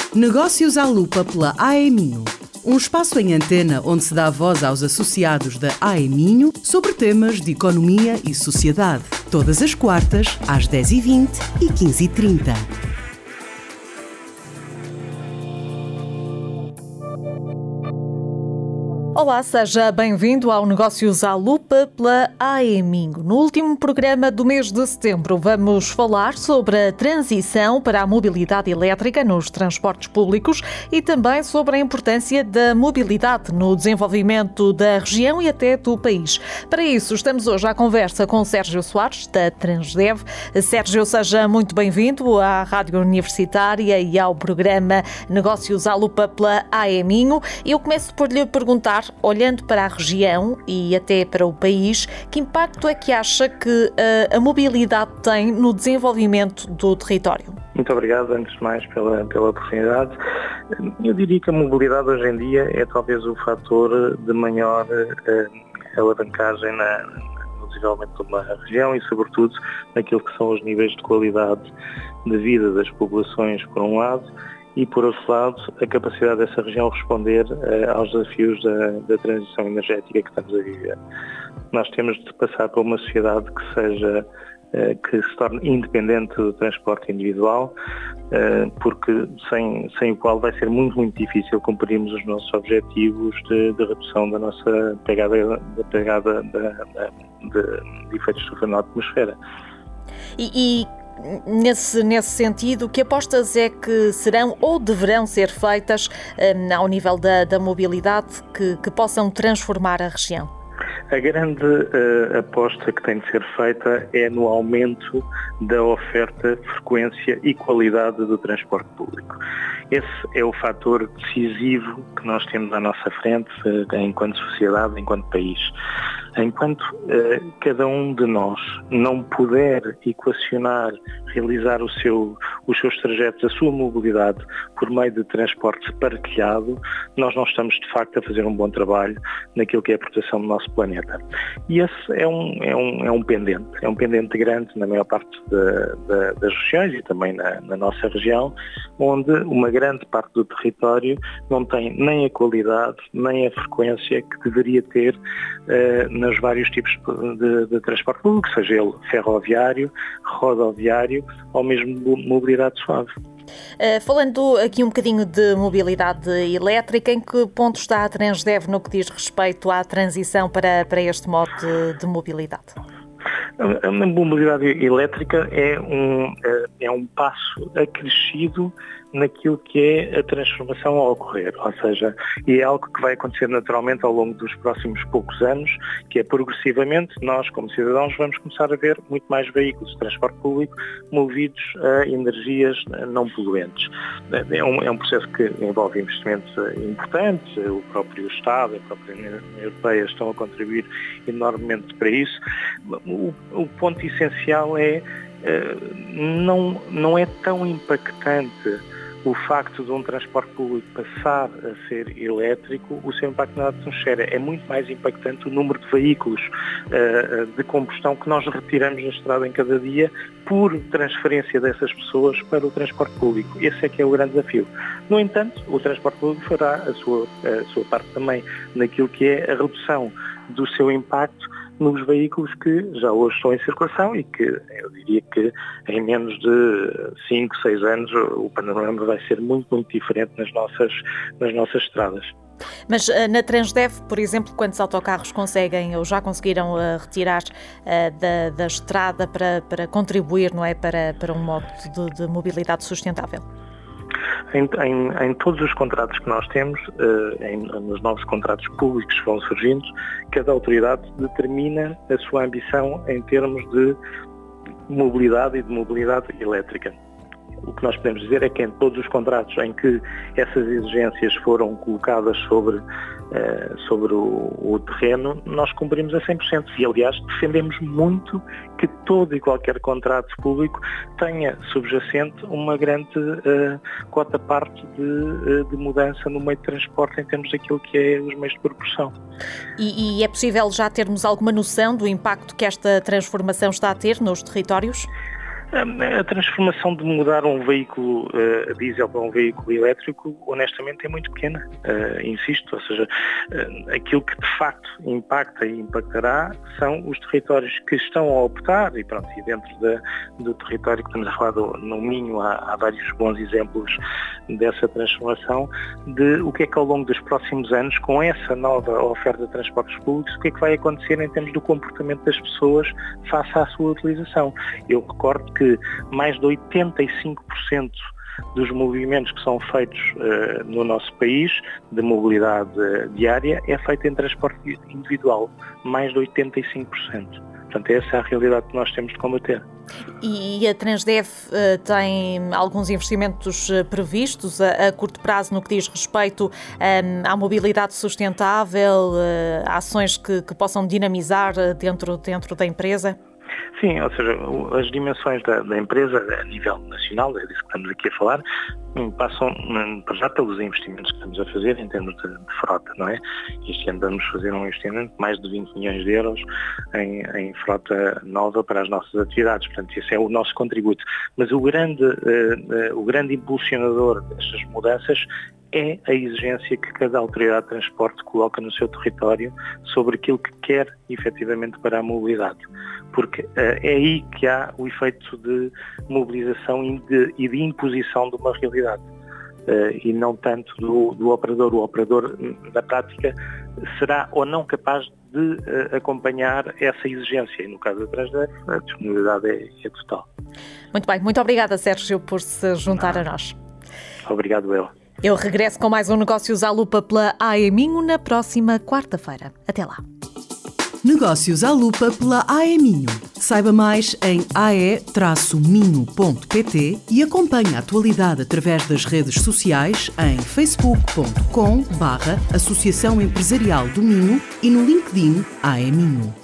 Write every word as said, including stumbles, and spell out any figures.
Negócios à Lupa pela A E Minho. Um espaço em antena onde se dá voz aos associados da A E Minho sobre temas de economia e sociedade. Todas as quartas, às dez e vinte e quinze e trinta. Olá, seja bem-vindo ao Negócios à Lupa pela A E Minho. No último programa do mês de setembro vamos falar sobre a transição para a mobilidade elétrica nos transportes públicos e também sobre a importância da mobilidade no desenvolvimento da região e até do país. Para isso, estamos hoje à conversa com Sérgio Soares, da Transdev. Sérgio, seja muito bem-vindo à Rádio Universitária e ao programa Negócios à Lupa pela A E Minho. Eu começo por lhe perguntar, olhando para a região e até para o país, que impacto é que acha que a, a mobilidade tem no desenvolvimento do território? Muito obrigado, antes de mais, pela, pela oportunidade. Eu diria que a mobilidade hoje em dia é talvez o fator de maior uh, alavancagem na, no desenvolvimento de uma região e, sobretudo, naquilo que são os níveis de qualidade de vida das populações, por um lado, e, por outro lado, a capacidade dessa região responder uh, aos desafios da, da transição energética que estamos a viver. Nós temos de passar para uma sociedade que seja, uh, que se torne independente do transporte individual, uh, porque sem, sem o qual vai ser muito, muito difícil cumprirmos os nossos objetivos de, de redução da nossa pegada, da pegada da, da, de, de efeitos de estufa na atmosfera. E... e... Nesse, nesse sentido, que apostas é que serão ou deverão ser feitas um, ao nível da, da mobilidade que, que possam transformar a região? A grande uh, aposta que tem de ser feita é no aumento da oferta, frequência e qualidade do transporte público. Esse é o fator decisivo que nós temos à nossa frente uh, enquanto sociedade, enquanto país. Enquanto uh, cada um de nós não puder equacionar, realizar o seu, os seus trajetos, a sua mobilidade por meio de transporte partilhado, nós não estamos de facto a fazer um bom trabalho naquilo que é a proteção do nosso planeta. E esse é um, é um, é um pendente, é um pendente grande na maior parte de, de, das regiões e também na, na nossa região, onde uma grande parte do território não tem nem a qualidade, nem a frequência que deveria ter uh, nos vários tipos de, de transporte público, seja ele ferroviário, rodoviário ou mesmo mobilidade suave. Uh, falando aqui um bocadinho de mobilidade elétrica, em que ponto está a Transdev no que diz respeito à transição para, para este modo de, de mobilidade? A mobilidade elétrica é um, é um passo acrescido naquilo que é a transformação a ocorrer, ou seja, é algo que vai acontecer naturalmente ao longo dos próximos poucos anos, que é progressivamente nós, como cidadãos, vamos começar a ver muito mais veículos de transporte público movidos a energias não poluentes. É um, é um processo que envolve investimentos importantes, o próprio Estado, a própria União Europeia estão a contribuir enormemente para isso. O, o ponto essencial é, não, não é tão impactante o facto de um transporte público passar a ser elétrico, o seu impacto na atmosfera. É muito mais impactante o número de veículos uh, de combustão que nós retiramos na estrada em cada dia por transferência dessas pessoas para o transporte público. Esse é que é o grande desafio. No entanto, o transporte público fará a sua, a sua parte também naquilo que é a redução do seu impacto nos veículos que já hoje estão em circulação e que eu diria que em menos de cinco, seis anos o panorama vai ser muito, muito diferente nas nossas, nas nossas estradas. Mas na Transdev, por exemplo, quantos autocarros conseguem ou já conseguiram uh, retirar uh, da, da estrada para, para contribuir, não é, para, para um modo de, de mobilidade sustentável? Em, em, em todos os contratos que nós temos, uh, em, nos novos contratos públicos que vão surgindo, cada autoridade determina a sua ambição em termos de mobilidade e de mobilidade elétrica. O que nós podemos dizer é que em todos os contratos em que essas exigências foram colocadas sobre, uh, sobre o, o terreno, nós cumprimos a cem por cento. E, aliás, defendemos muito que todo e qualquer contrato público tenha subjacente uma grande uh, cota parte de, uh, de mudança no meio de transporte em termos daquilo que é os meios de propulsão. E, e é possível já termos alguma noção do impacto que esta transformação está a ter nos territórios? A transformação de mudar um veículo uh, diesel para um veículo elétrico, honestamente, é muito pequena, uh, insisto, ou seja, uh, aquilo que de facto impacta e impactará são os territórios que estão a optar, e pronto, e dentro da, do território que estamos a falar do, no Minho, há, há vários bons exemplos dessa transformação, de o que é que ao longo dos próximos anos, com essa nova oferta de transportes públicos, o que é que vai acontecer em termos do comportamento das pessoas face à sua utilização. Eu recordo que mais de oitenta e cinco por cento dos movimentos que são feitos uh, no nosso país, de mobilidade uh, diária, é feito em transporte individual, mais de oitenta e cinco por cento. Portanto, essa é a realidade que nós temos de combater. E a Transdev uh, tem alguns investimentos uh, previstos a, a curto prazo no que diz respeito um, à mobilidade sustentável, uh, ações que, que possam dinamizar uh, dentro, dentro da empresa? Sim, ou seja, as dimensões da, da empresa a nível nacional, é disso que estamos aqui a falar, passam já pelos investimentos que estamos a fazer em termos de, de frota, não é? Este ano vamos fazer um investimento de mais de vinte milhões de euros em, em frota nova para as nossas atividades, portanto esse é o nosso contributo. Mas o grande, uh, uh, o grande impulsionador destas mudanças é a exigência que cada autoridade de transporte coloca no seu território sobre aquilo que quer efetivamente para a mobilidade. Porque uh, é aí que há o efeito de mobilização e de, e de imposição de uma realidade. Uh, e não tanto do, do operador. O operador, na prática, será ou não capaz de uh, acompanhar essa exigência. E no caso da Transdev, a disponibilidade é, é total. Muito bem. Muito obrigada, Sérgio, por se juntar não. a nós. Obrigado, eu. Eu regresso com mais um Negócios à Lupa pela A E Minho na próxima quarta-feira. Até lá. Negócios à Lupa pela A E Minho. Saiba mais em a e minho ponto pt e acompanhe a atualidade através das redes sociais em facebook ponto com barra Associação Empresarial do Minho e no LinkedIn A E Minho.